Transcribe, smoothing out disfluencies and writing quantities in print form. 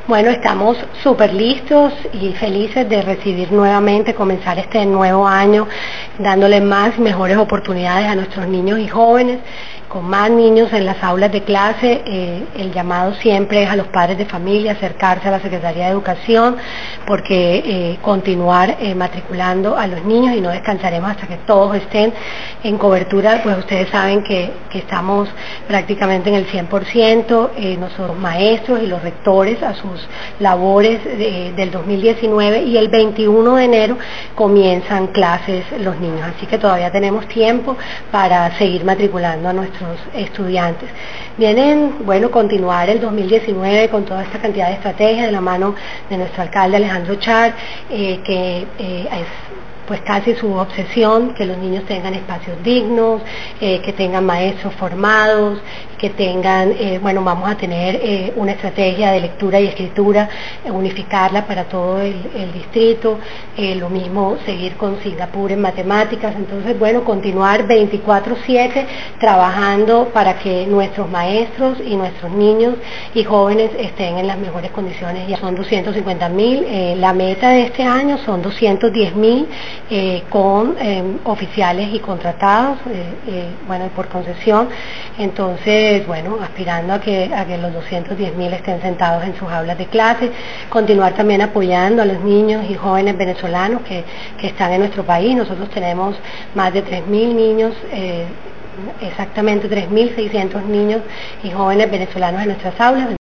Bueno, estamos súper listos y felices de recibir nuevamente, comenzar este nuevo año dándole más y mejores oportunidades a nuestros niños y jóvenes, con más niños en las aulas de clase. El llamado siempre es a los padres de familia acercarse a la Secretaría de Educación, porque continuar matriculando a los niños y no descansaremos hasta que todos estén en cobertura. Pues ustedes saben que estamos prácticamente en el 100%, nosotros maestros y los rectores a sus labores del 2019, y el 21 de enero comienzan clases los niños, así que todavía tenemos tiempo para seguir matriculando a nuestros estudiantes. Vienen, bueno, continuar el 2019 con toda esta cantidad de estrategias de la mano de nuestro alcalde Alejandro Char, que es pues casi su obsesión, que los niños tengan espacios dignos, que tengan maestros formados, que tengan, bueno, vamos a tener una estrategia de lectura y escritura, unificarla para todo el distrito, lo mismo seguir con Singapur en matemáticas. Entonces, bueno, continuar 24/7 trabajando para que nuestros maestros y nuestros niños y jóvenes estén en las mejores condiciones. Ya son 250.000, la meta de este año son 210.000, con oficiales y contratados, bueno, por concesión. Entonces, bueno, aspirando a que los 210.000 estén sentados en sus aulas de clase, continuar también apoyando a los niños y jóvenes venezolanos que están en nuestro país. Nosotros tenemos más de 3.000 niños, exactamente 3.600 niños y jóvenes venezolanos en nuestras aulas.